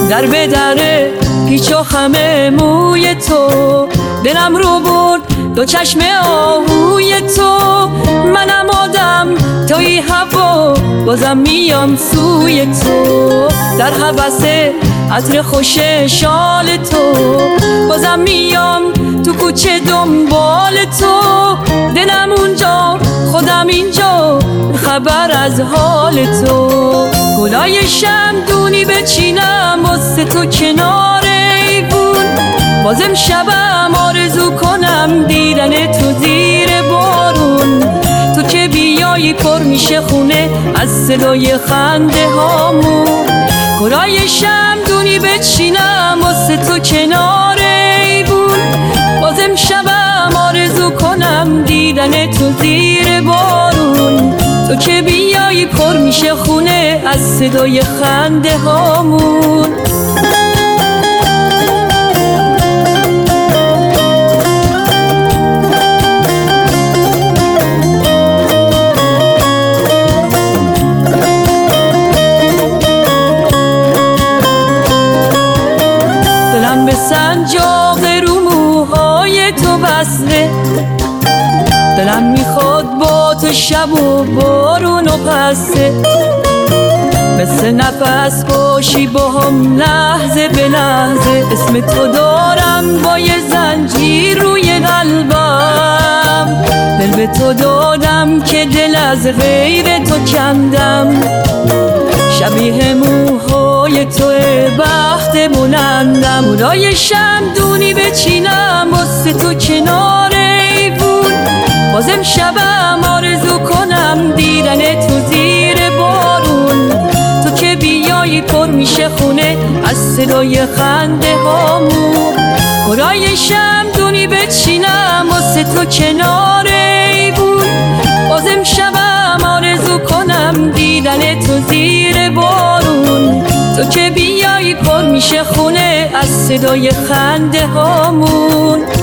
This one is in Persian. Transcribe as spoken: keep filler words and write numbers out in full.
در به دره پیچ و خم موی تو، دلم رو برد دو چشم آهوی تو. منم آدم توی هوا، بازم میام سوی تو. در هوس عطر خوش شال تو، بازم میام تو کوچه دنبال تو. دلم اونجا خودم اینجا، خبر از حال تو. گلای شمدونی بچینم واسه تو کنار ایوون، بازم شبم آرزو کنم دیدن تو زیر بارون. تو که بیایی پر میشه خونه از صدای خنده هامون. گلای شمدونی بچینم واسه تو کنار ایوون، بازم شبم آرزو کنم دیدن تو زیر بارون. تو که بیایی پر میشه خونه از صدای خنده هامون. دلم به سنجاق رو موهای تو بسته، دلم میخواد با تو شب و بارون و پسته. مثل نفس باشی با هم لحظه به لحظه، اسم تو دارم با یه زنجیر روی قلبم. دل به تو دادم که دل از غیر تو کندم. شبیه موهای تو بخت بلندم. گلای شمدونی بچینم واسه تو کنار ایوون، بازم شبم آرزو کنم دیدن تو زیر بارون. تو که بیایی پر میشه خونه از صدای خنده هامون. گلای شمدونی بچینم واسه تو کنار ایوون، بازم شبم آرزو کنم دیدن تو زیر بارون. تو که بیایی پر میشه خونه از صدای خنده هامون.